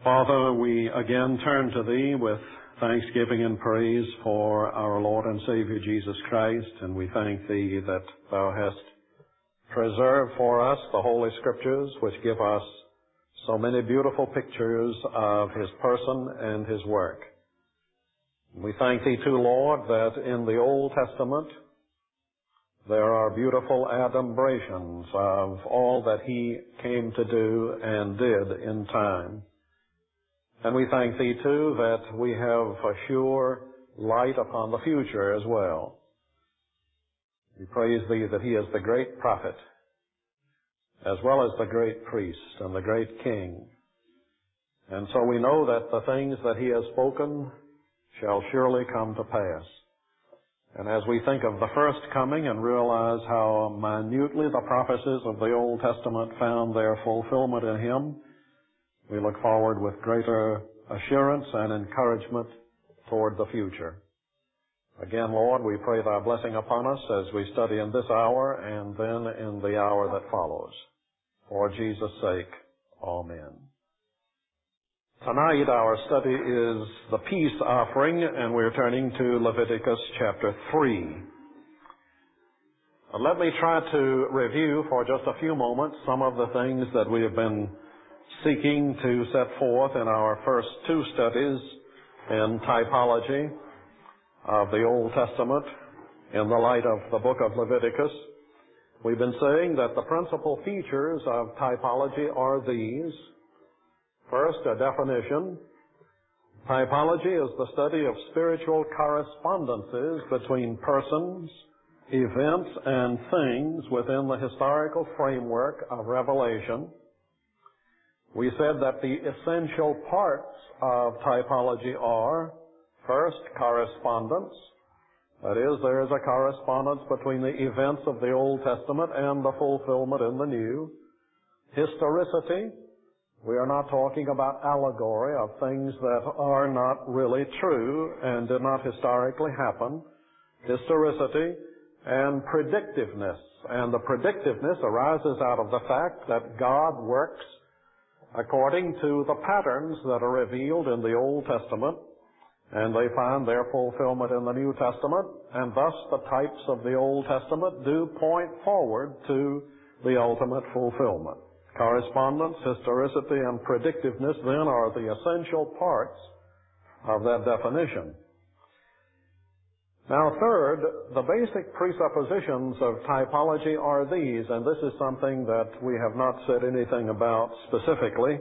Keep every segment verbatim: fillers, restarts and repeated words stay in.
Father, we again turn to Thee with thanksgiving and praise for our Lord and Savior Jesus Christ, and we thank Thee that Thou hast preserved for us the Holy Scriptures, which give us so many beautiful pictures of His person and His work. We thank Thee too, Lord, that in the Old Testament there are beautiful adumbrations of all that He came to do and did in time. And we thank Thee, too, that we have a sure light upon the future as well. We praise Thee that He is the great prophet, as well as the great priest and the great king. And so we know that the things that He has spoken shall surely come to pass. And as we think of the first coming and realize how minutely the prophecies of the Old Testament found their fulfillment in Him, we look forward with greater assurance and encouragement toward the future. Again, Lord, we pray Thy blessing upon us as we study in this hour and then in the hour that follows. For Jesus' sake, amen. Tonight our study is the peace offering, and we're turning to Leviticus chapter three. Let me try to review for just a few moments some of the things that we have been seeking to set forth in our first two studies in typology of the Old Testament in the light of the book of Leviticus. We've been saying that the principal features of typology are these. First, a definition. Typology is the study of spiritual correspondences between persons, events, and things within the historical framework of Revelation. We said that the essential parts of typology are, first, correspondence. That is, there is a correspondence between the events of the Old Testament and the fulfillment in the New. Historicity. We are not talking about allegory of things that are not really true and did not historically happen. Historicity and predictiveness. And the predictiveness arises out of the fact that God works according to the patterns that are revealed in the Old Testament, and they find their fulfillment in the New Testament, and thus the types of the Old Testament do point forward to the ultimate fulfillment. Correspondence, historicity, and predictiveness then are the essential parts of that definition. Now, third, the basic presuppositions of typology are these, and this is something that we have not said anything about specifically.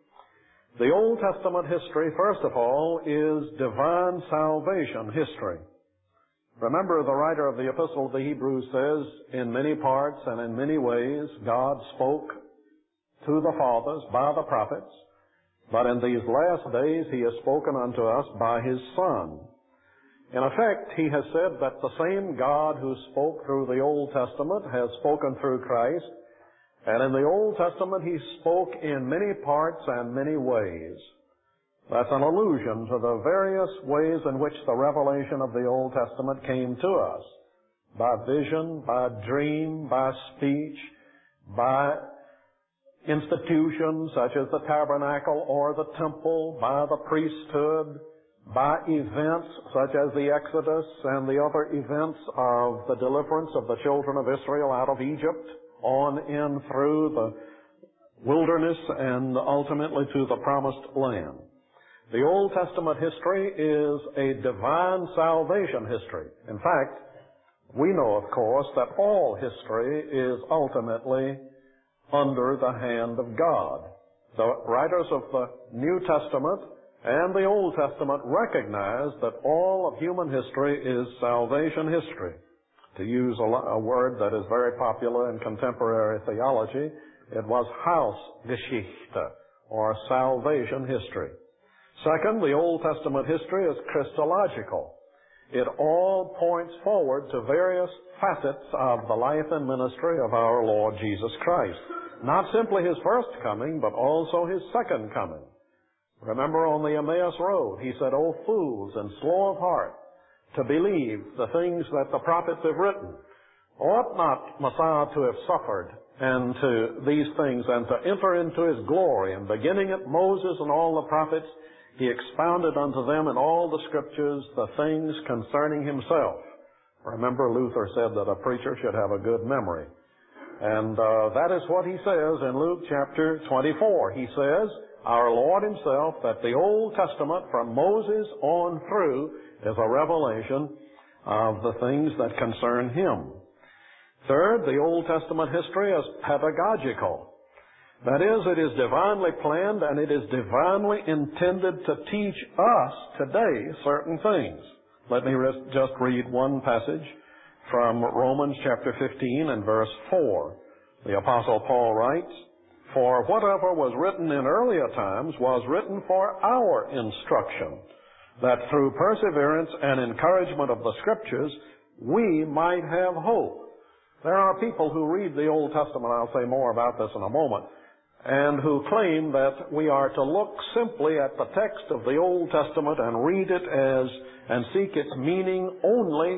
The Old Testament history, first of all, is divine salvation history. Remember, the writer of the Epistle of the Hebrews says, in many parts and in many ways, God spoke to the fathers by the prophets, but in these last days He has spoken unto us by His Son. In effect, He has said that the same God who spoke through the Old Testament has spoken through Christ, and in the Old Testament He spoke in many parts and many ways. That's an allusion to the various ways in which the revelation of the Old Testament came to us. By vision, by dream, by speech, by institutions such as the tabernacle or the temple, by the priesthood, by events such as the Exodus and the other events of the deliverance of the children of Israel out of Egypt, on in through the wilderness and ultimately to the promised land. The Old Testament history is a divine salvation history. In fact, we know, of course, that all history is ultimately under the hand of God. The writers of the New Testament and the Old Testament recognize that all of human history is salvation history. To use a, a word that is very popular in contemporary theology, it was Hausgeschichte, or salvation history. Second, the Old Testament history is Christological. It all points forward to various facets of the life and ministry of our Lord Jesus Christ. Not simply His first coming, but also His second coming. Remember on the Emmaus Road, He said, O fools and slow of heart, to believe the things that the prophets have written. Ought not Messiah to have suffered and to these things, and to enter into his glory. And beginning at Moses and all the prophets, he expounded unto them in all the scriptures the things concerning himself. Remember, Luther said that a preacher should have a good memory. And uh, that is what he says in Luke chapter twenty-four. He says, our Lord himself, that the Old Testament from Moses on through is a revelation of the things that concern him. Third, the Old Testament history is pedagogical. That is, it is divinely planned and it is divinely intended to teach us today certain things. Let me just read one passage from Romans chapter fifteen and verse four. The Apostle Paul writes, for whatever was written in earlier times was written for our instruction, that through perseverance and encouragement of the Scriptures we might have hope. There are people who read the Old Testament, I'll say more about this in a moment, and who claim that we are to look simply at the text of the Old Testament and read it as, and seek its meaning only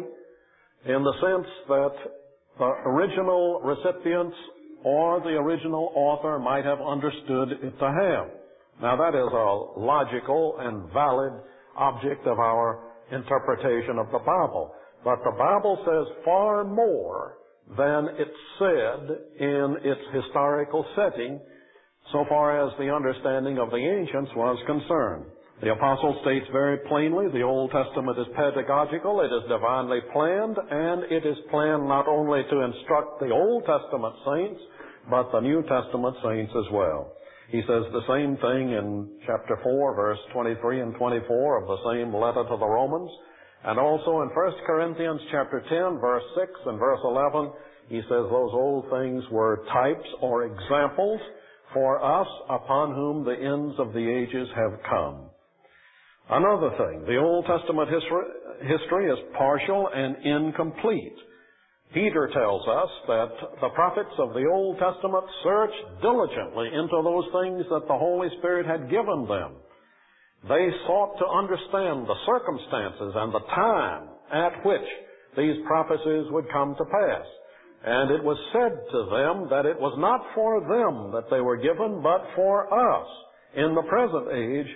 in the sense that the original recipients or the original author might have understood it to have. Now that is a logical and valid object of our interpretation of the Bible. But the Bible says far more than it said in its historical setting so far as the understanding of the ancients was concerned. The Apostle states very plainly the Old Testament is pedagogical, it is divinely planned, and it is planned not only to instruct the Old Testament saints, but the New Testament saints as well. He says the same thing in chapter four, verse twenty-three and twenty-four of the same letter to the Romans. And also in First Corinthians chapter ten, verse six and verse eleven, he says those old things were types or examples for us upon whom the ends of the ages have come. Another thing, the Old Testament history, history is partial and incomplete. Peter tells us that the prophets of the Old Testament searched diligently into those things that the Holy Spirit had given them. They sought to understand the circumstances and the time at which these prophecies would come to pass. And it was said to them that it was not for them that they were given, but for us in the present age,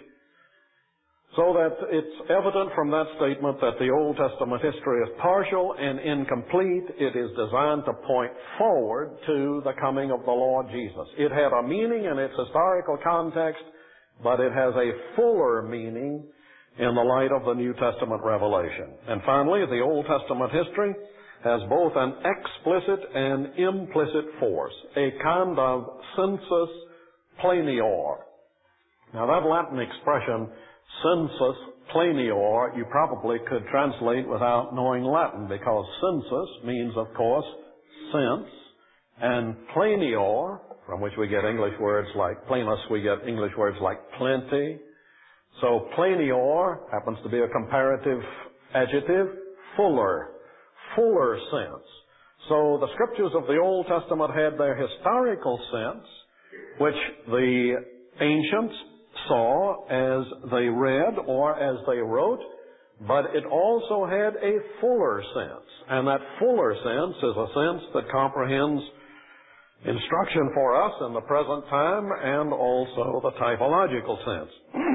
so that it's evident from that statement that the Old Testament history is partial and incomplete. It is designed to point forward to the coming of the Lord Jesus. It had a meaning in its historical context, but it has a fuller meaning in the light of the New Testament revelation. And finally, the Old Testament history has both an explicit and implicit force, a kind of sensus plenior. Now that Latin expression, sensus plenior, you probably could translate without knowing Latin, because sensus means, of course, sense, and plenior, from which we get English words like plenus, we get English words like plenty. So plenior happens to be a comparative adjective, fuller, fuller sense. So the scriptures of the Old Testament had their historical sense, which the ancients saw as they read or as they wrote, but it also had a fuller sense. And that fuller sense is a sense that comprehends instruction for us in the present time and also the typological sense.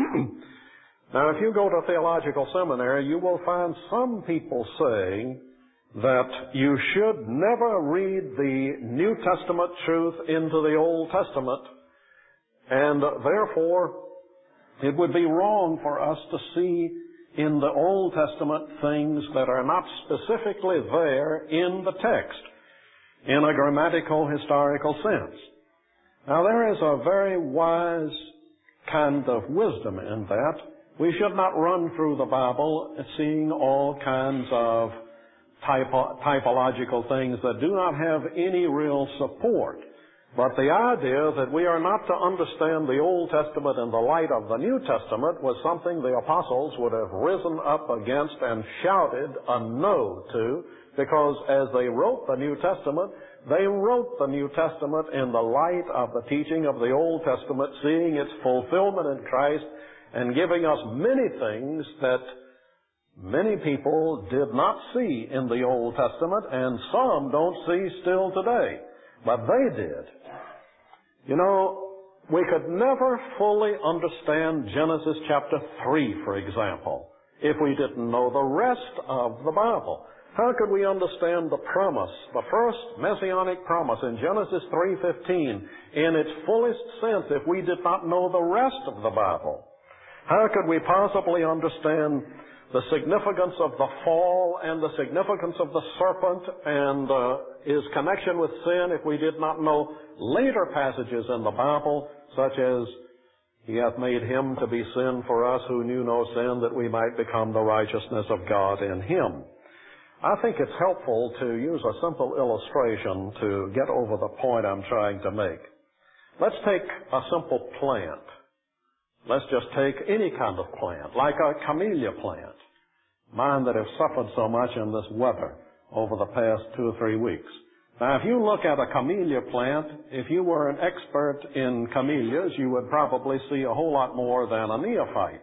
Now, if you go to theological seminary, you will find some people saying that you should never read the New Testament truth into the Old Testament, and therefore it would be wrong for us to see in the Old Testament things that are not specifically there in the text in a grammatical, historical sense. Now, there is a very wise kind of wisdom in that. We should not run through the Bible seeing all kinds of typo- typological things that do not have any real support. But the idea that we are not to understand the Old Testament in the light of the New Testament was something the apostles would have risen up against and shouted a no to, because as they wrote the New Testament, they wrote the New Testament in the light of the teaching of the Old Testament, seeing its fulfillment in Christ and giving us many things that many people did not see in the Old Testament, and some don't see still today. but they did. You know, we could never fully understand Genesis chapter three, for example, if we didn't know the rest of the Bible. How could we understand the promise, the first messianic promise in Genesis three fifteen, in its fullest sense if we did not know the rest of the Bible? How could we possibly understand the significance of the fall and the significance of the serpent and uh, his connection with sin if we did not know later passages in the Bible, such as, He hath made Him to be sin for us who knew no sin, that we might become the righteousness of God in Him. I think it's helpful to use a simple illustration to get over the point I'm trying to make. Let's take a simple plant. Let's just take any kind of plant, like a camellia plant. Mine that have suffered so much in this weather over the past two or three weeks. Now, if you look at a camellia plant, if you were an expert in camellias, you would probably see a whole lot more than a neophyte.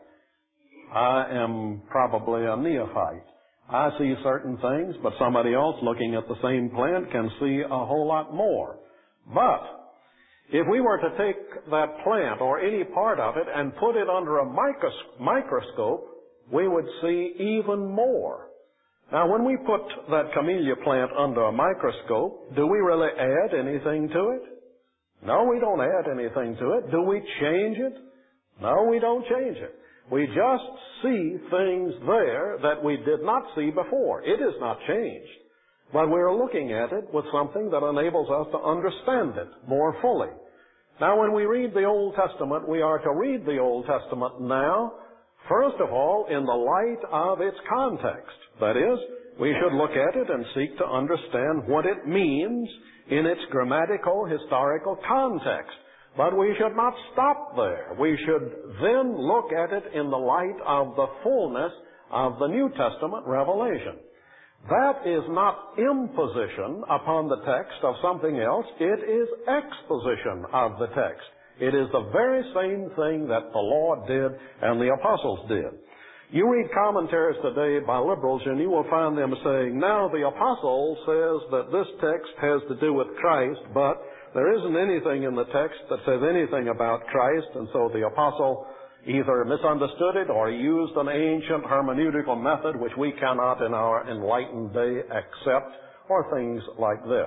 I am probably a neophyte. I see certain things, but somebody else looking at the same plant can see a whole lot more. But if we were to take that plant or any part of it and put it under a micros- microscope, we would see even more. Now, when we put that camellia plant under a microscope, do we really add anything to it? No, we don't add anything to it. Do we change it? No, we don't change it. We just see things there that we did not see before. It is not changed. But we're looking at it with something that enables us to understand it more fully. Now, when we read the Old Testament, we are to read the Old Testament now, first of all, in the light of its context. That is, we should look at it and seek to understand what it means in its grammatical, historical context. But we should not stop there. We should then look at it in the light of the fullness of the New Testament revelation. That is not imposition upon the text of something else. It is exposition of the text. It is the very same thing that the Lord did and the apostles did. You read commentaries today by liberals and you will find them saying, now the apostle says that this text has to do with Christ, but there isn't anything in the text that says anything about Christ, and so the apostle either misunderstood it or he used an ancient hermeneutical method which we cannot in our enlightened day accept, or things like this.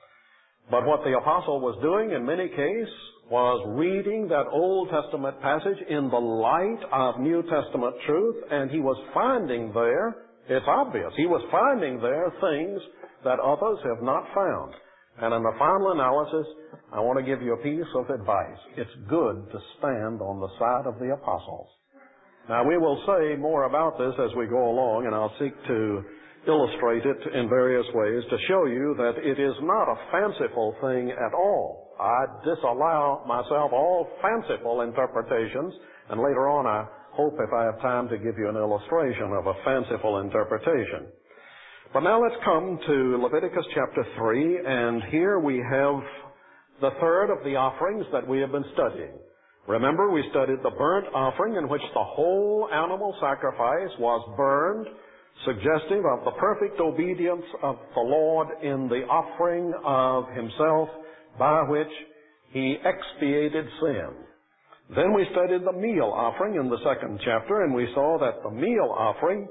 But what the apostle was doing in many cases was reading that Old Testament passage in the light of New Testament truth, and he was finding there, it's obvious, he was finding there things that others have not found. And in the final analysis, I want to give you a piece of advice. It's good to stand on the side of the apostles. Now, we will say more about this as we go along, and I'll seek to illustrate it in various ways to show you that it is not a fanciful thing at all. I disallow myself all fanciful interpretations, and later on I hope, if I have time, to give you an illustration of a fanciful interpretation. But now let's come to Leviticus chapter three, and here we have the third of the offerings that we have been studying. Remember, we studied the burnt offering in which the whole animal sacrifice was burned, suggestive of the perfect obedience of the Lord in the offering of Himself by which He expiated sin. Then we studied the meal offering in the second chapter, and we saw that the meal offering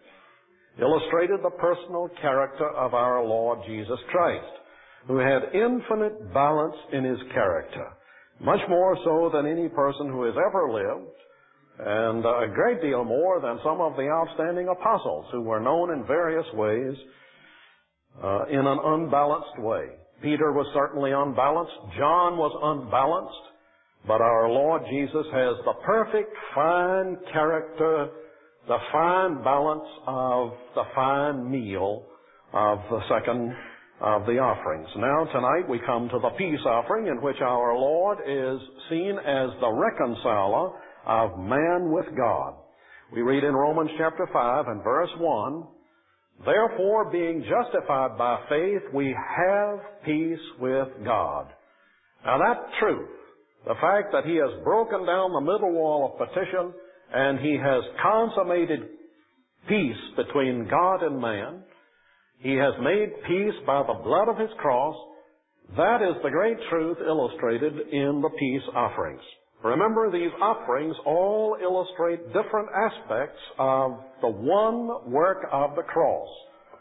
illustrated the personal character of our Lord Jesus Christ, who had infinite balance in His character, much more so than any person who has ever lived, and a great deal more than some of the outstanding apostles who were known in various ways uh, in an unbalanced way. Peter was certainly unbalanced. John was unbalanced. But our Lord Jesus has the perfect fine character, the fine balance of the fine meal of the second of the offerings. Now tonight we come to the peace offering, in which our Lord is seen as the reconciler of man with God. We read in Romans chapter five and verse one, therefore, being justified by faith, we have peace with God. Now that truth, the fact that He has broken down the middle wall of petition and He has consummated peace between God and man, He has made peace by the blood of His cross, That is the great truth illustrated in the peace offerings. Remember, these offerings all illustrate different aspects of the one work of the cross.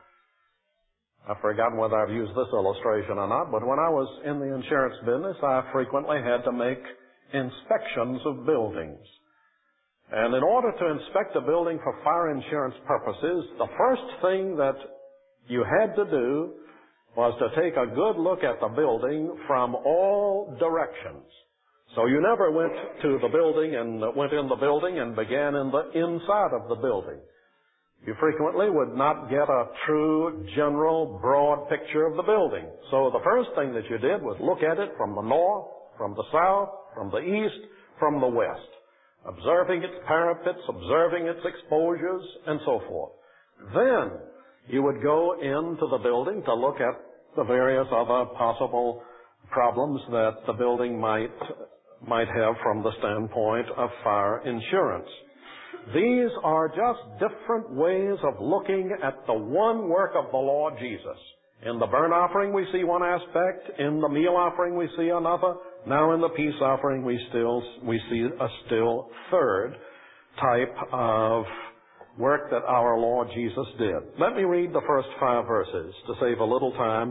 I've forgotten whether I've used this illustration or not, but when I was in the insurance business, I frequently had to make inspections of buildings. And in order to inspect a building for fire insurance purposes, the first thing that you had to do was to take a good look at the building from all directions. So you never went to the building and went in the building and began in the inside of the building. You frequently would not get a true, general, broad picture of the building. So the first thing that you did was look at it from the north, from the south, from the east, from the west, observing its parapets, observing its exposures, and so forth. Then you would go into the building to look at the various other possible problems that the building might might have from the standpoint of fire insurance. These are just different ways of looking at the one work of the Lord Jesus. In the burnt offering we see one aspect, in the meal offering we see another, now in the peace offering we still we see a still third type of work that our Lord Jesus did. Let me read the first five verses to save a little time.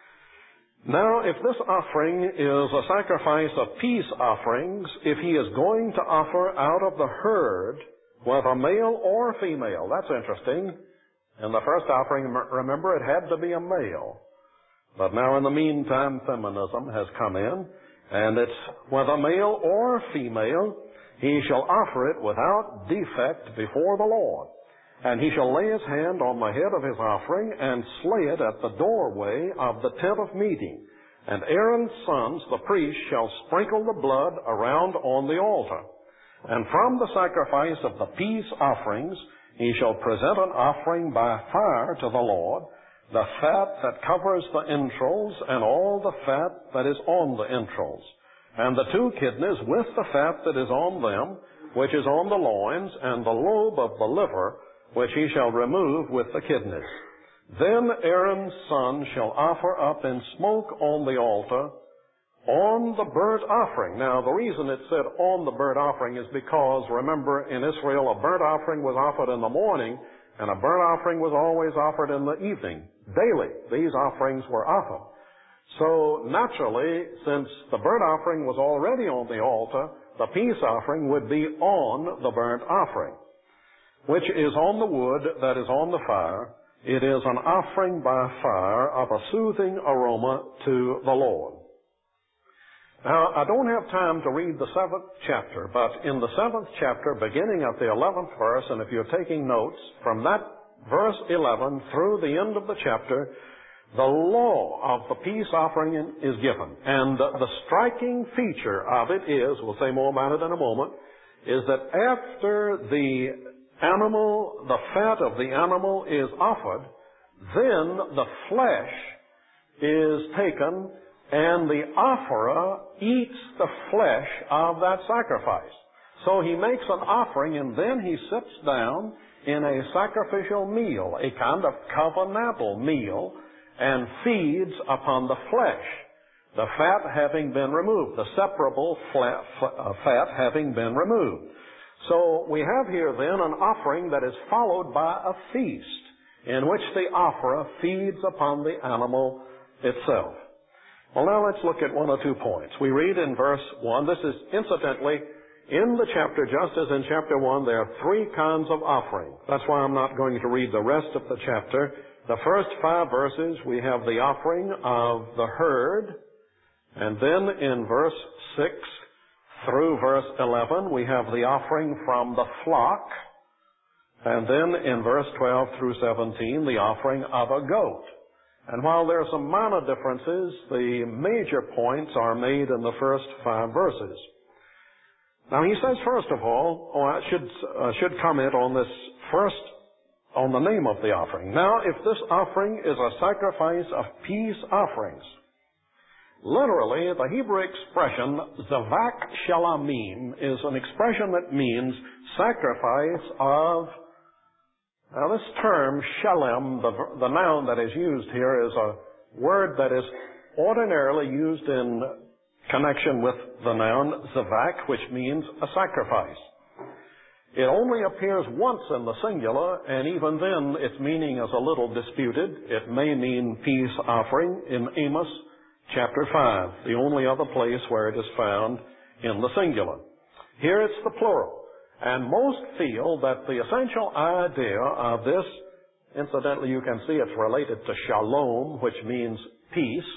Now, if this offering is a sacrifice of peace offerings, if he is going to offer out of the herd, whether male or female, that's interesting. In the first offering, remember, it had to be a male. But now in the meantime, feminism has come in, and it's whether male or female, he shall offer it without defect before the Lord. And he shall lay his hand on the head of his offering and slay it at the doorway of the tent of meeting. And Aaron's sons, the priests, shall sprinkle the blood around on the altar. And from the sacrifice of the peace offerings, he shall present an offering by fire to the Lord, the fat that covers the entrails, and all the fat that is on the entrails, and the two kidneys with the fat that is on them, which is on the loins, and the lobe of the liver, which he shall remove with the kidneys. Then Aaron's son shall offer up in smoke on the altar on the burnt offering. Now, the reason it said on the burnt offering is because, remember, in Israel, a burnt offering was offered in the morning, and a burnt offering was always offered in the evening. Daily, these offerings were offered. So, naturally, since the burnt offering was already on the altar, the peace offering would be on the burnt offering, which is on the wood that is on the fire. It is an offering by fire of a soothing aroma to the Lord. Now, I don't have time to read the seventh chapter, but in the seventh chapter, beginning at the eleventh verse, and if you're taking notes, from that verse eleven through the end of the chapter, the law of the peace offering is given. And the striking feature of it is, we'll say more about it in a moment, is that after the animal, the fat of the animal is offered, then the flesh is taken and the offerer eats the flesh of that sacrifice. So he makes an offering and then he sits down in a sacrificial meal, a kind of covenantal meal, and feeds upon the flesh, the fat having been removed, the separable fat having been removed. So we have here then an offering that is followed by a feast in which the offerer feeds upon the animal itself. Well, now let's look at one or two points. We read in verse one, this is incidentally, in the chapter, just as in chapter one, there are three kinds of offering. That's why I'm not going to read the rest of the chapter. The first five verses, we have the offering of the herd, and then in verse six through verse eleven, we have the offering from the flock, and then in verse twelve through seventeen, the offering of a goat. And while there are some minor differences, the major points are made in the first five verses. Now he says, first of all, or I should, uh, should comment on this first, on the name of the offering. Now, if this offering is a sacrifice of peace offerings, literally, the Hebrew expression, zavak shalamim, is an expression that means sacrifice of. Now, this term, shalem, the, the noun that is used here, is a word that is ordinarily used in connection with the noun zavak, which means a sacrifice. It only appears once in the singular, and even then its meaning is a little disputed. It may mean peace offering in Amos chapter five, the only other place where it is found in the singular. Here it's the plural, and most feel that the essential idea of this, incidentally you can see it's related to shalom, which means peace,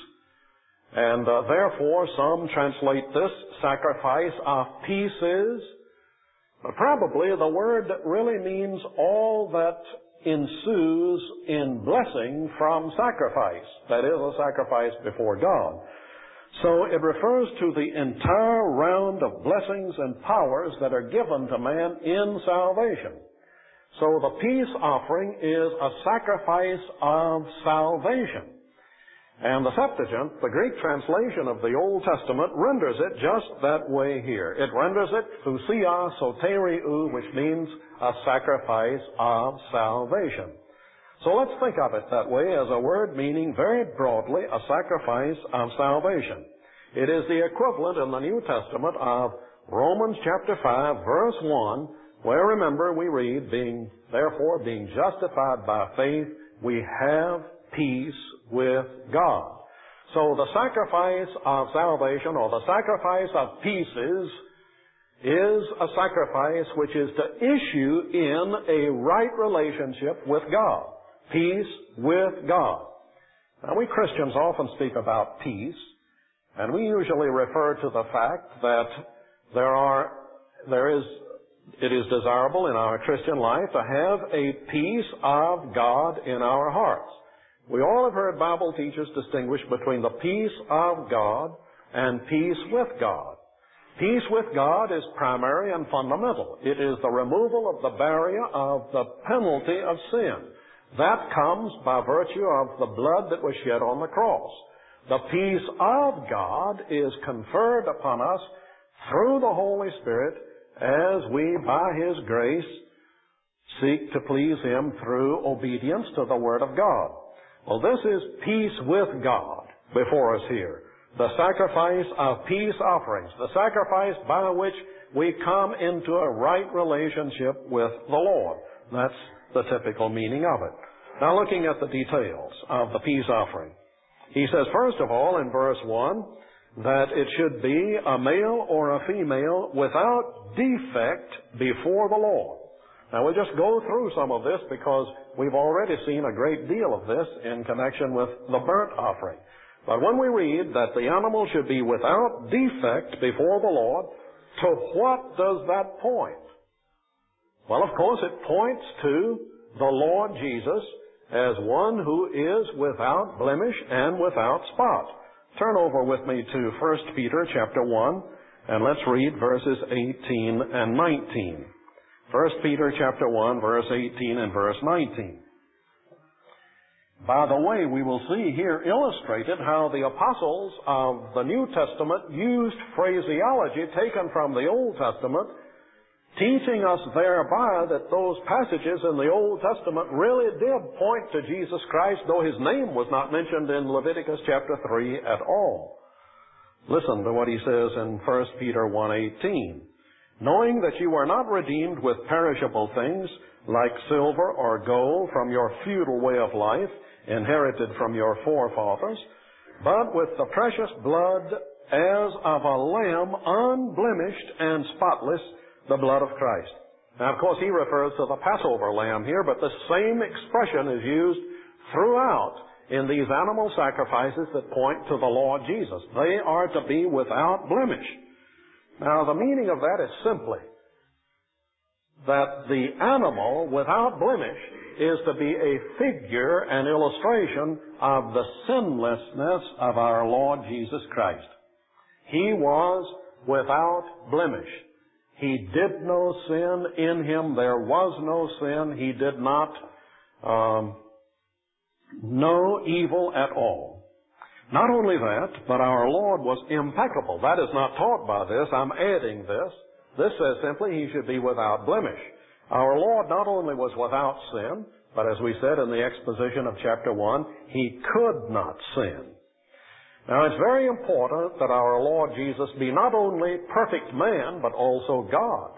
and uh, therefore some translate this sacrifice of pieces. But probably the word really means all that ensues in blessing from sacrifice. That is, a sacrifice before God. So it refers to the entire round of blessings and powers that are given to man in salvation. So the peace offering is a sacrifice of salvation. And the Septuagint, the Greek translation of the Old Testament, renders it just that way here. It renders it thusia soteriou, which means a sacrifice of salvation. So let's think of it that way as a word meaning very broadly a sacrifice of salvation. It is the equivalent in the New Testament of Romans chapter five, verse one, where, remember, we read, being, therefore, being justified by faith, we have peace with God. So the sacrifice of salvation, or the sacrifice of pieces, is a sacrifice which is to issue in a right relationship with God. Peace with God. Now, we Christians often speak about peace, and we usually refer to the fact that there are, there is, it is desirable in our Christian life to have a peace of God in our hearts. We all have heard Bible teachers distinguish between the peace of God and peace with God. Peace with God is primary and fundamental. It is the removal of the barrier of the penalty of sin. That comes by virtue of the blood that was shed on the cross. The peace of God is conferred upon us through the Holy Spirit as we, by His grace, seek to please Him through obedience to the Word of God. Well, this is peace with God before us here. The sacrifice of peace offerings. The sacrifice by which we come into a right relationship with the Lord. That's the typical meaning of it. Now, looking at the details of the peace offering. He says, first of all, in verse one, that it should be a male or a female without defect before the Lord. Now, we'll just go through some of this because we've already seen a great deal of this in connection with the burnt offering. But when we read that the animal should be without defect before the Lord, to what does that point? Well, of course, it points to the Lord Jesus as one who is without blemish and without spot. Turn over with me to First Peter chapter one, and let's read verses eighteen and nineteen. First Peter chapter one, verse eighteen and verse nineteen. By the way, we will see here illustrated how the apostles of the New Testament used phraseology taken from the Old Testament, teaching us thereby that those passages in the Old Testament really did point to Jesus Christ, though His name was not mentioned in Leviticus chapter three at all. Listen to what he says in First Peter one eighteen. Knowing that you are not redeemed with perishable things like silver or gold from your futile way of life, inherited from your forefathers, but with the precious blood as of a lamb, unblemished and spotless, the blood of Christ. Now, of course, he refers to the Passover lamb here, but the same expression is used throughout in these animal sacrifices that point to the Lord Jesus. They are to be without blemish. Now, the meaning of that is simply that the animal without blemish is to be a figure, an illustration of the sinlessness of our Lord Jesus Christ. He was without blemish. He did no sin. In Him there was no sin. He did not um, know evil at all. Not only that, but our Lord was impeccable. That is not taught by this. I'm adding this. This says simply He should be without blemish. Our Lord not only was without sin, but as we said in the exposition of chapter one, He could not sin. Now, it's very important that our Lord Jesus be not only perfect man, but also God.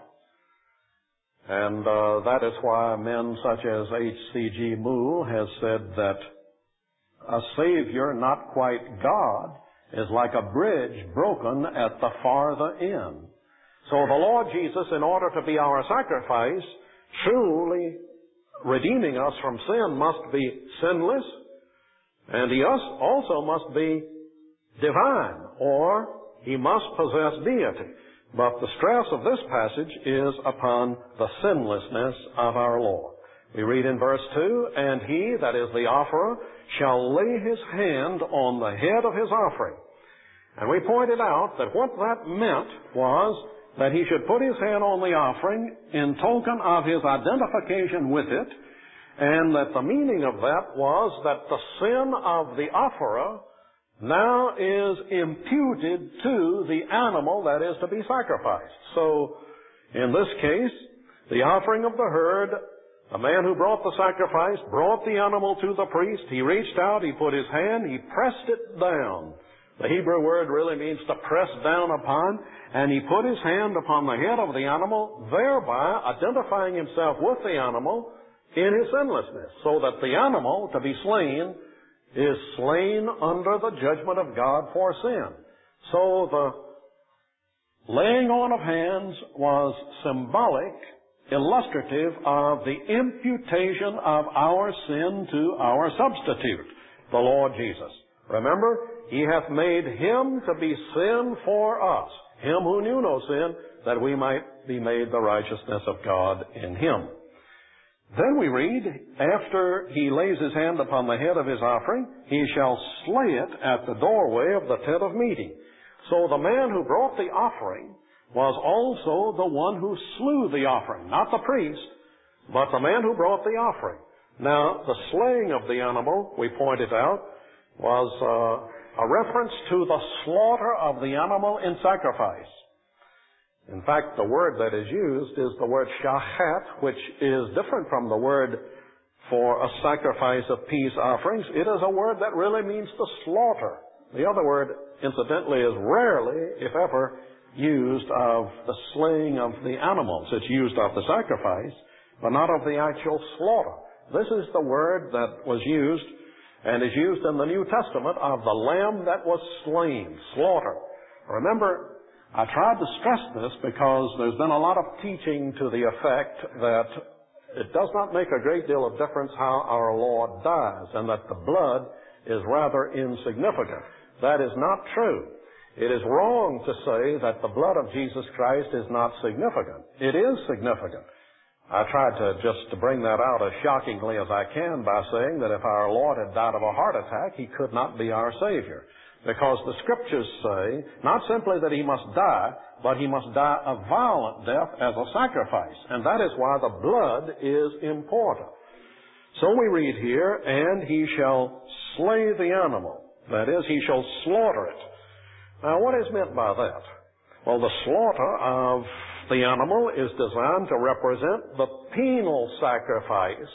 And uh, that is why men such as H C G Moule has said that a Savior not quite God is like a bridge broken at the farther end. So the Lord Jesus, in order to be our sacrifice, truly redeeming us from sin, must be sinless, and He also must be divine, or He must possess deity. But the stress of this passage is upon the sinlessness of our Lord. We read in verse two, "And he," that is the offerer, "shall lay his hand on the head of his offering." And we pointed out that what that meant was that he should put his hand on the offering in token of his identification with it, and that the meaning of that was that the sin of the offerer now is imputed to the animal that is to be sacrificed. So, in this case, the offering of the herd, the man who brought the sacrifice brought the animal to the priest. He reached out, he put his hand, he pressed it down. The Hebrew word really means to press down upon, and he put his hand upon the head of the animal, thereby identifying himself with the animal in his sinlessness, so that the animal to be slain is slain under the judgment of God for sin. So the laying on of hands was symbolic, illustrative of the imputation of our sin to our substitute, the Lord Jesus. Remember, He hath made Him to be sin for us, Him who knew no sin, that we might be made the righteousness of God in Him. Then we read, after he lays his hand upon the head of his offering, he shall slay it at the doorway of the tent of meeting. So the man who brought the offering was also the one who slew the offering, not the priest, but the man who brought the offering. Now, the slaying of the animal, we pointed out, was uh, a reference to the slaughter of the animal in sacrifice. In fact, the word that is used is the word shachat, which is different from the word for a sacrifice of peace offerings. It is a word that really means to slaughter. The other word, incidentally, is rarely, if ever, used of the slaying of the animals. It's used of the sacrifice, but not of the actual slaughter. This is the word that was used and is used in the New Testament of the lamb that was slain, slaughter. Remember, I tried to stress this because there's been a lot of teaching to the effect that it does not make a great deal of difference how our Lord dies, and that the blood is rather insignificant. That is not true. It is wrong to say that the blood of Jesus Christ is not significant. It is significant. I tried to just to bring that out as shockingly as I can by saying that if our Lord had died of a heart attack, He could not be our Savior. Because the Scriptures say not simply that He must die, but He must die a violent death as a sacrifice. And that is why the blood is important. So we read here, "And he shall slay the animal." That is, he shall slaughter it. Now, what is meant by that? Well, the slaughter of the animal is designed to represent the penal sacrifice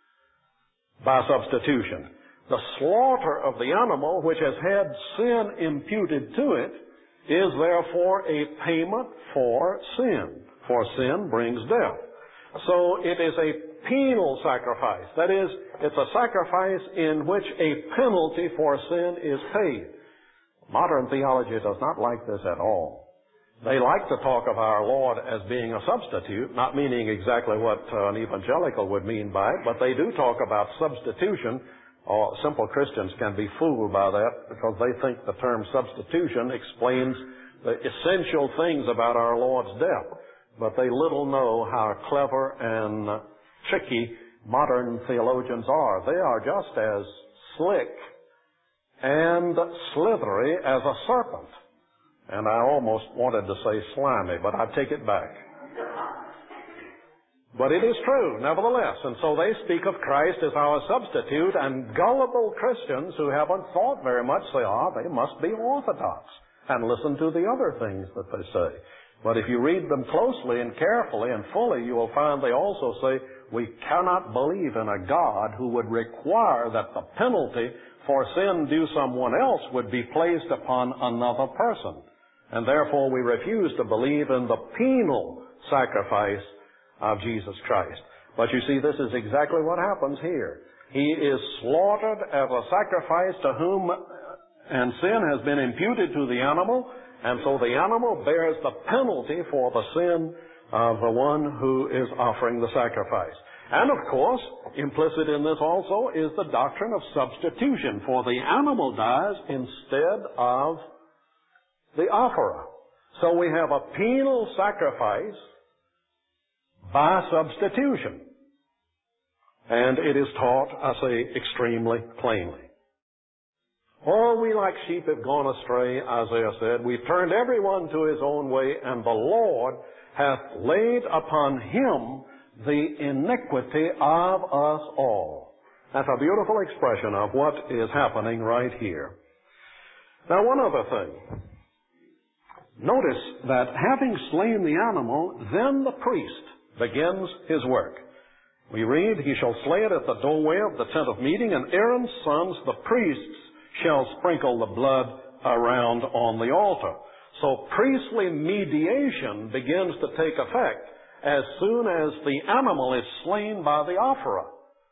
by substitution. The slaughter of the animal, which has had sin imputed to it, is therefore a payment for sin. For sin brings death. So it is a penal sacrifice. That is, it's a sacrifice in which a penalty for sin is paid. Modern theology does not like this at all. They like to talk of our Lord as being a substitute, not meaning exactly what uh, an evangelical would mean by it, but they do talk about substitution. Or simple Christians can be fooled by that because they think the term substitution explains the essential things about our Lord's death. But they little know how clever and tricky modern theologians are. They are just as slick and slithery as a serpent. And I almost wanted to say slimy, but I take it back. But it is true, nevertheless. And so they speak of Christ as our substitute, and gullible Christians who haven't thought very much say, ah, they must be orthodox, and listen to the other things that they say. But if you read them closely and carefully and fully, you will find they also say, we cannot believe in a God who would require that the penalty for sin due someone else would be placed upon another person. And therefore we refuse to believe in the penal sacrifice of Jesus Christ. But you see, this is exactly what happens here. He is slaughtered as a sacrifice to whom, and sin has been imputed to the animal, and so the animal bears the penalty for the sin of the one who is offering the sacrifice. And of course, implicit in this also is the doctrine of substitution, for the animal dies instead of the offerer. So we have a penal sacrifice by substitution. And it is taught, I say, extremely plainly. All we like sheep have gone astray, Isaiah said. We've turned everyone to his own way, and the Lord hath laid upon him the iniquity of us all. That's a beautiful expression of what is happening right here. Now, one other thing. Notice that having slain the animal, then the priest begins his work. We read, he shall slay it at the doorway of the tent of meeting, and Aaron's sons, the priests, shall sprinkle the blood around on the altar. So priestly mediation begins to take effect as soon as the animal is slain by the offerer.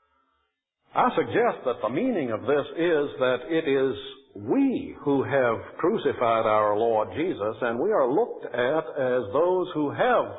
I suggest that the meaning of this is that it is we who have crucified our Lord Jesus, and we are looked at as those who have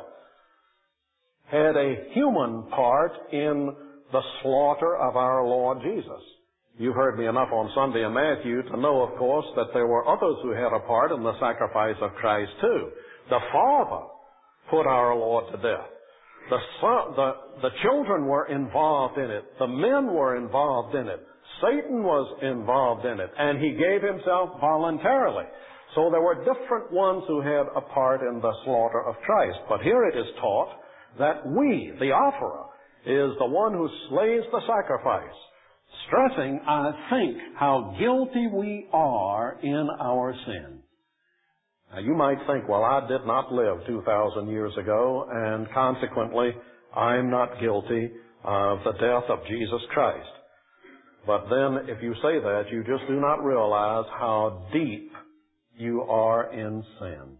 had a human part in the slaughter of our Lord Jesus. You've heard me enough on Sunday in Matthew to know, of course, that there were others who had a part in the sacrifice of Christ too. The Father put our Lord to death. The, son, the, the children were involved in it. The men were involved in it. Satan was involved in it, and he gave himself voluntarily. So there were different ones who had a part in the slaughter of Christ. But here it is taught that we, the offerer, is the one who slays the sacrifice, stressing, I think, how guilty we are in our sin. Now, you might think, well, I did not live two thousand years ago, and consequently, I'm not guilty of the death of Jesus Christ. But then, if you say that, you just do not realize how deep you are in sin.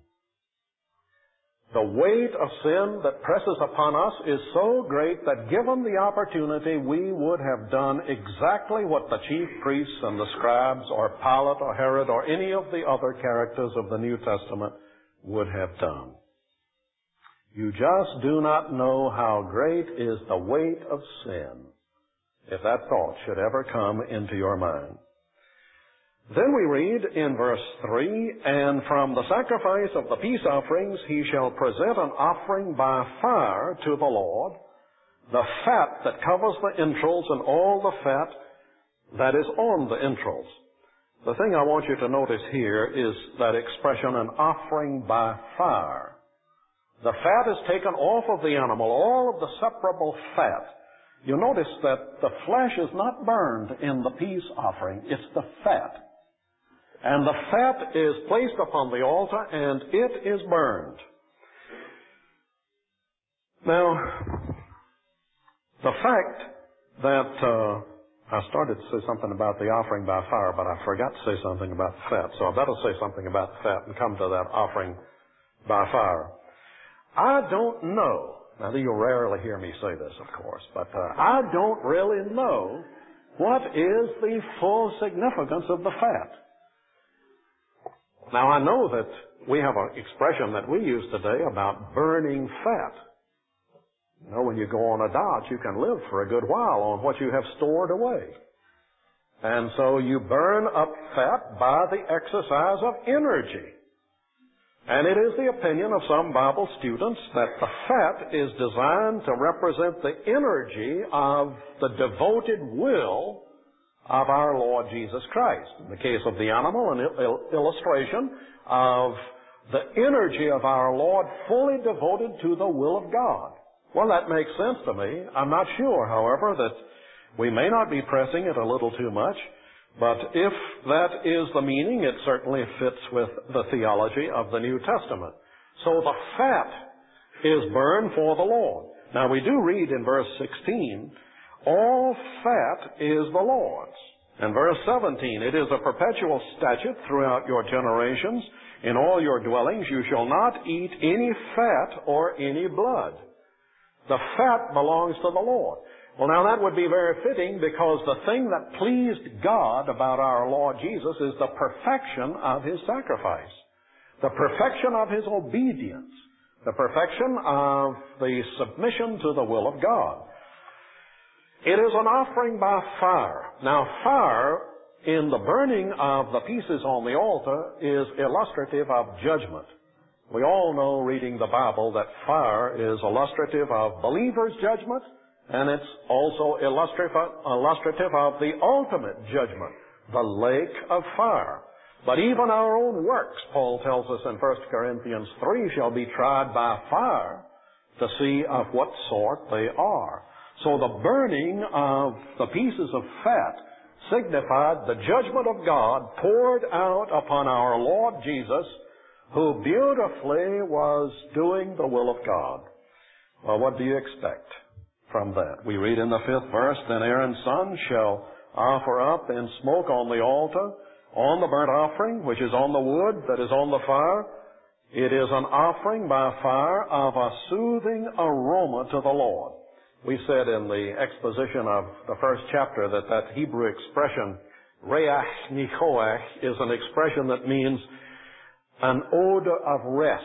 The weight of sin that presses upon us is so great that given the opportunity, we would have done exactly what the chief priests and the scribes or Pilate or Herod or any of the other characters of the New Testament would have done. You just do not know how great is the weight of sin, if that thought should ever come into your mind. Then we read in verse three, and from the sacrifice of the peace offerings he shall present an offering by fire to the Lord, the fat that covers the entrails and all the fat that is on the entrails. The thing I want you to notice here is that expression, an offering by fire. The fat is taken off of the animal, all of the separable fat. You notice that the flesh is not burned in the peace offering, it's the fat. And the fat is placed upon the altar, and it is burned. Now, the fact that uh, I started to say something about the offering by fire, but I forgot to say something about the fat, so I better say something about the fat and come to that offering by fire. I don't know, now you'll rarely hear me say this, of course, but uh, I don't really know what is the full significance of the fat. Now, I know that we have an expression that we use today about burning fat. You know, when you go on a diet, you can live for a good while on what you have stored away. And so you burn up fat by the exercise of energy. And it is the opinion of some Bible students that the fat is designed to represent the energy of the devoted will of our Lord Jesus Christ. In the case of the animal, an il- illustration of the energy of our Lord fully devoted to the will of God. Well, that makes sense to me. I'm not sure, however, that we may not be pressing it a little too much, but if that is the meaning, it certainly fits with the theology of the New Testament. So the fat is burned for the Lord. Now, we do read in verse sixteen, all fat is the Lord's. And verse seventeen, it is a perpetual statute throughout your generations. In all your dwellings you shall not eat any fat or any blood. The fat belongs to the Lord. Well, now that would be very fitting, because the thing that pleased God about our Lord Jesus is the perfection of His sacrifice, the perfection of His obedience, the perfection of the submission to the will of God. It is an offering by fire. Now, fire in the burning of the pieces on the altar is illustrative of judgment. We all know, reading the Bible, that fire is illustrative of believers' judgment, and it's also illustrative, illustrative of the ultimate judgment, the lake of fire. But even our own works, Paul tells us in First Corinthians three, shall be tried by fire to see of what sort they are. So the burning of the pieces of fat signified the judgment of God poured out upon our Lord Jesus, who beautifully was doing the will of God. Well, what do you expect from that? We read in the fifth verse, then Aaron's son shall offer up in smoke on the altar, on the burnt offering, which is on the wood that is on the fire. It is an offering by fire of a soothing aroma to the Lord. We said in the exposition of the first chapter that that Hebrew expression, reach nichoach, is an expression that means an odor of rest.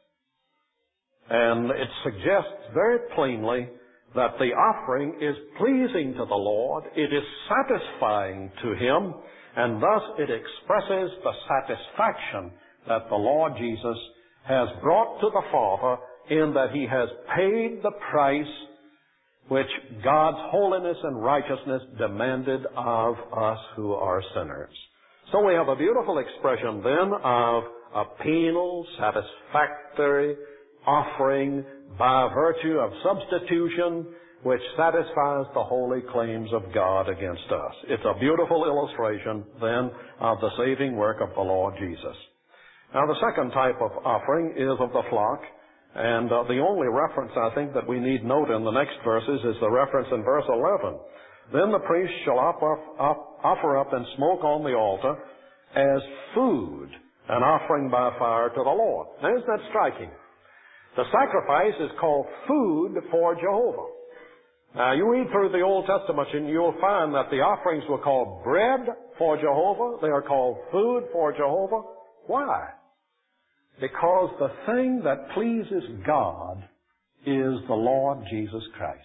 And it suggests very plainly that the offering is pleasing to the Lord, it is satisfying to Him, and thus it expresses the satisfaction that the Lord Jesus has brought to the Father in that He has paid the price which God's holiness and righteousness demanded of us who are sinners. So we have a beautiful expression then of a penal, satisfactory offering by virtue of substitution, which satisfies the holy claims of God against us. It's a beautiful illustration then of the saving work of the Lord Jesus. Now the second type of offering is of the flock. And uh, the only reference, I think, that we need note in the next verses is the reference in verse eleven. Then the priest shall offer up, offer up and smoke on the altar as food, an offering by fire to the Lord. Now, isn't that striking? The sacrifice is called food for Jehovah. Now, you read through the Old Testament and you'll find that the offerings were called bread for Jehovah. They are called food for Jehovah. Why? Because the thing that pleases God is the Lord Jesus Christ.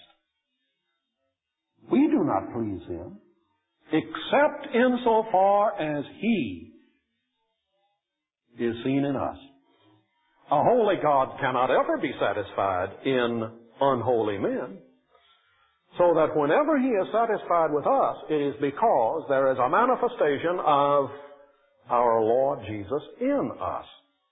We do not please Him except insofar as He is seen in us. A holy God cannot ever be satisfied in unholy men. So that whenever He is satisfied with us, it is because there is a manifestation of our Lord Jesus in us.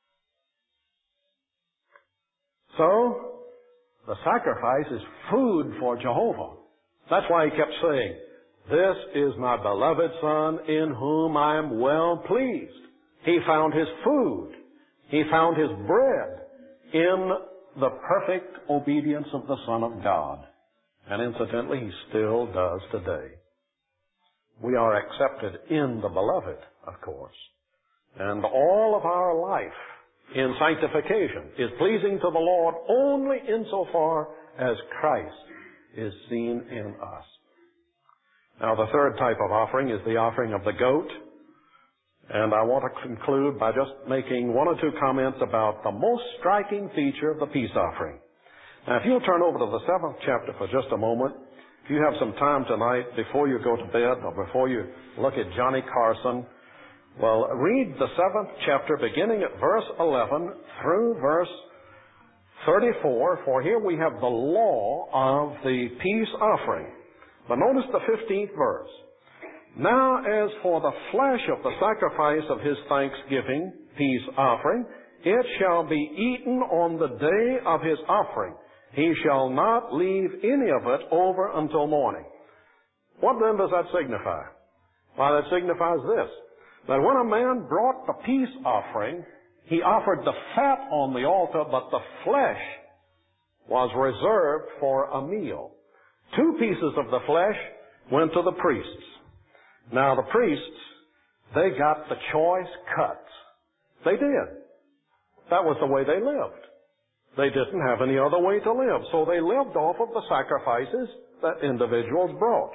So, the sacrifice is food for Jehovah. That's why He kept saying, this is my beloved Son in whom I am well pleased. He found His food. He found His bread in the perfect obedience of the Son of God. And incidentally, He still does today. We are accepted in the Beloved, of course. And all of our life in sanctification is pleasing to the Lord only insofar as Christ is seen in us. Now, the third type of offering is the offering of the goat. And I want to conclude by just making one or two comments about the most striking feature of the peace offering. Now, if you'll turn over to the seventh chapter for just a moment, if you have some time tonight before you go to bed or before you look at Johnny Carson, well, read the seventh chapter beginning at verse eleven through verse thirty-four, for here we have the law of the peace offering. But notice the fifteenth verse. Now as for the flesh of the sacrifice of his thanksgiving, peace offering, it shall be eaten on the day of his offering. He shall not leave any of it over until morning. What then does that signify? Why, that signifies this, that when a man brought the peace offering, he offered the fat on the altar, but the flesh was reserved for a meal. Two pieces of the flesh went to the priests. Now the priests, they got the choice cuts. They did. That was the way they lived. They didn't have any other way to live, so they lived off of the sacrifices that individuals brought.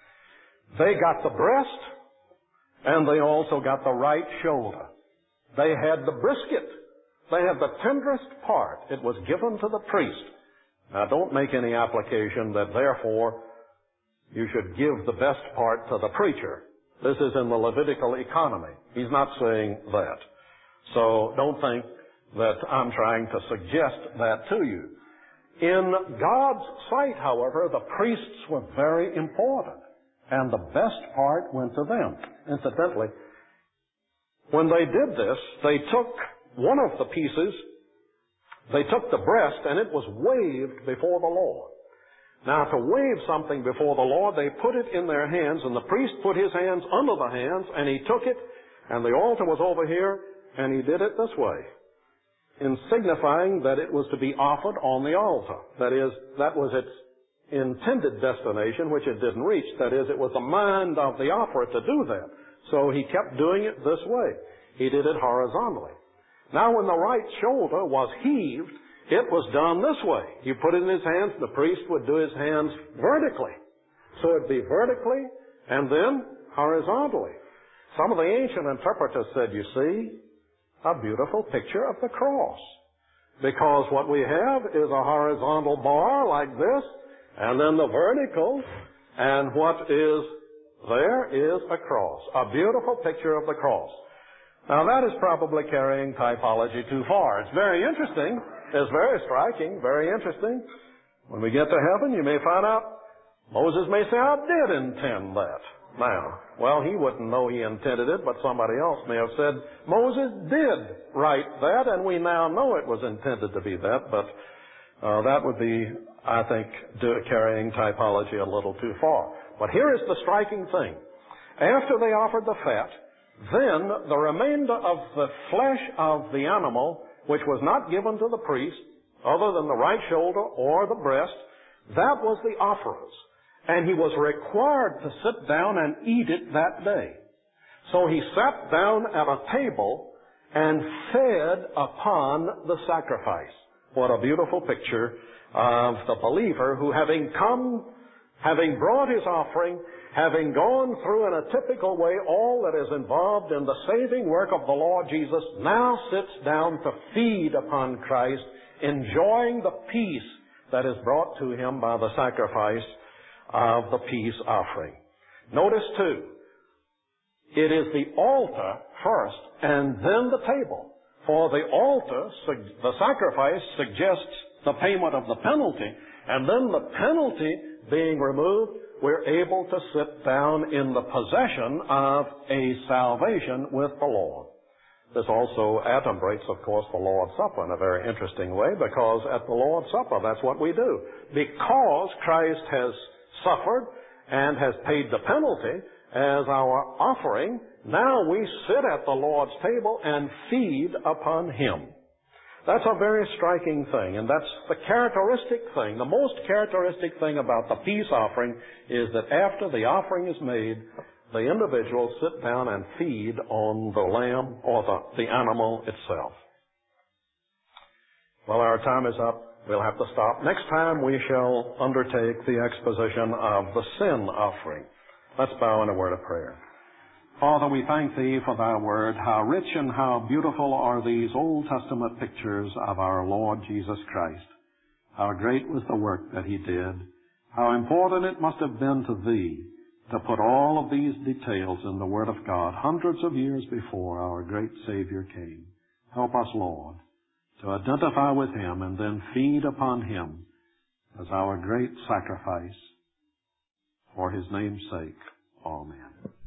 They got the breast, and they also got the right shoulder. They had the brisket. They had the tenderest part. It was given to the priest. Now, don't make any application that, therefore, you should give the best part to the preacher. This is in the Levitical economy. He's not saying that. So don't think that I'm trying to suggest that to you. In God's sight, however, the priests were very important, and the best part went to them. Incidentally, when they did this, they took one of the pieces, they took the breast, and it was waved before the Lord. Now, to wave something before the Lord, they put it in their hands, and the priest put his hands under the hands, and he took it, and the altar was over here, and he did it this way, in signifying that it was to be offered on the altar. That is, that was its intended destination, which it didn't reach. That is, it was the mind of the offerer to do that. So he kept doing it this way. He did it horizontally. Now, when the right shoulder was heaved, it was done this way. He put it in his hands, the priest would do his hands vertically. So it'd be vertically and then horizontally. Some of the ancient interpreters said, you see, a beautiful picture of the cross. Because what we have is a horizontal bar like this, and then the vertical, and what is there is a cross. A beautiful picture of the cross. Now that is probably carrying typology too far. It's very interesting. It's very striking, very interesting. When we get to heaven, you may find out Moses may say, I did intend that. Now, well, he wouldn't know he intended it, but somebody else may have said, Moses did write that, and we now know it was intended to be that, but uh, that would be, I think, do, carrying typology a little too far. But here is the striking thing. After they offered the fat, then the remainder of the flesh of the animal, which was not given to the priest, other than the right shoulder or the breast, that was the offerer's. And he was required to sit down and eat it that day. So he sat down at a table and fed upon the sacrifice. What a beautiful picture of the believer who, having come, having brought his offering, having gone through in a typical way all that is involved in the saving work of the Lord Jesus, now sits down to feed upon Christ, enjoying the peace that is brought to him by the sacrifice of the peace offering. Notice too, it is the altar first and then the table. For the altar, the sacrifice suggests the payment of the penalty, and then the penalty being removed, we're able to sit down in the possession of a salvation with the Lord. This also adumbrates, of course, the Lord's Supper in a very interesting way, because at the Lord's Supper, that's what we do. Because Christ has suffered and has paid the penalty as our offering, now we sit at the Lord's table and feed upon Him. That's a very striking thing, and that's the characteristic thing. The most characteristic thing about the peace offering is that after the offering is made, the individuals sit down and feed on the lamb or the, the animal itself. Well, our time is up. We'll have to stop. Next time we shall undertake the exposition of the sin offering. Let's bow in a word of prayer. Father, we thank Thee for Thy word. How rich and how beautiful are these Old Testament pictures of our Lord Jesus Christ. How great was the work that He did. How important it must have been to Thee to put all of these details in the Word of God hundreds of years before our great Savior came. Help us, Lord, to identify with Him and then feed upon Him as our great sacrifice for His name's sake. Amen.